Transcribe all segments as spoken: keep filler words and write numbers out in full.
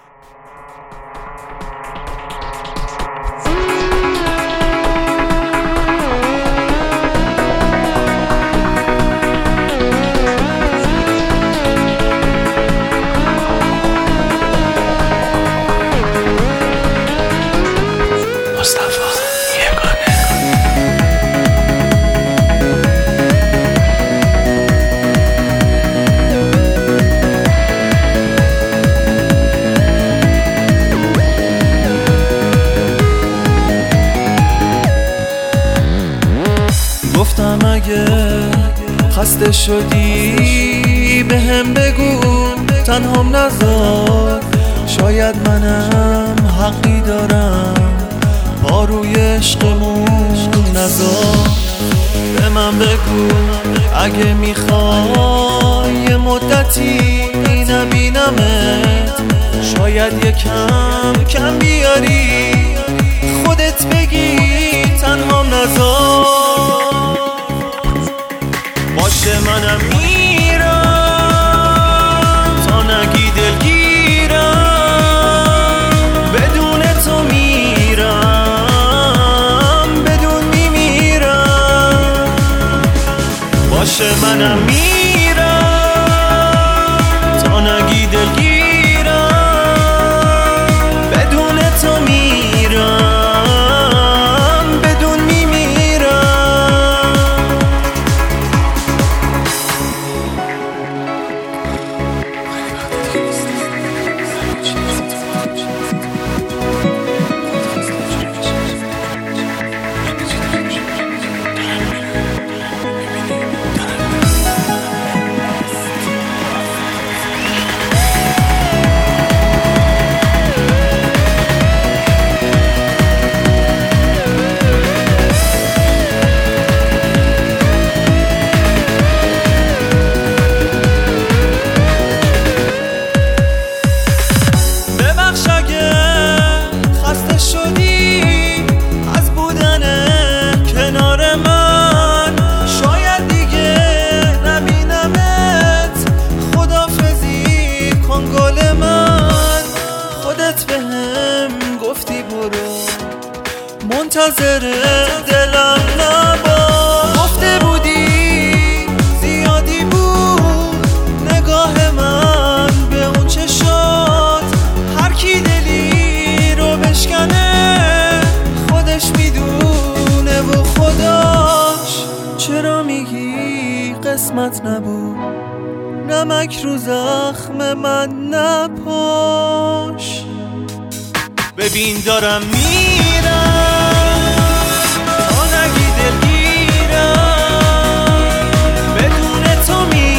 گفتم اگه خسته شدی به هم بگو، تنهام نذار، شاید منم حقی دارم، پا روی عشقمون نذار. به من بگو اگه میخوای یه مدتی نبینمت، شاید یکم کم بیاری، خودت بگی تنهام نذار. باشه منم میرم تا نگی دلگیرم، بدون تو میرم بدون میمیرم. باشه منم میرم تا نگی دلگیرم، بدون تو میرم بدون میمیرم. منتظر دلم نباش، گفته بودی زیادی بود نگاه من به اون چشات، هر کی دلی رو بشکنه خودش میدونه و خداش. چرا میگی قسمت نبود، نمک رو زخم من نپاش. ببین دارم میرم تا نگی دلگیرم، بدون تو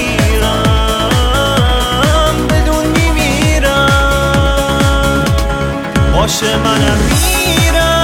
میرم بدون میمیرم. باشه منم میرم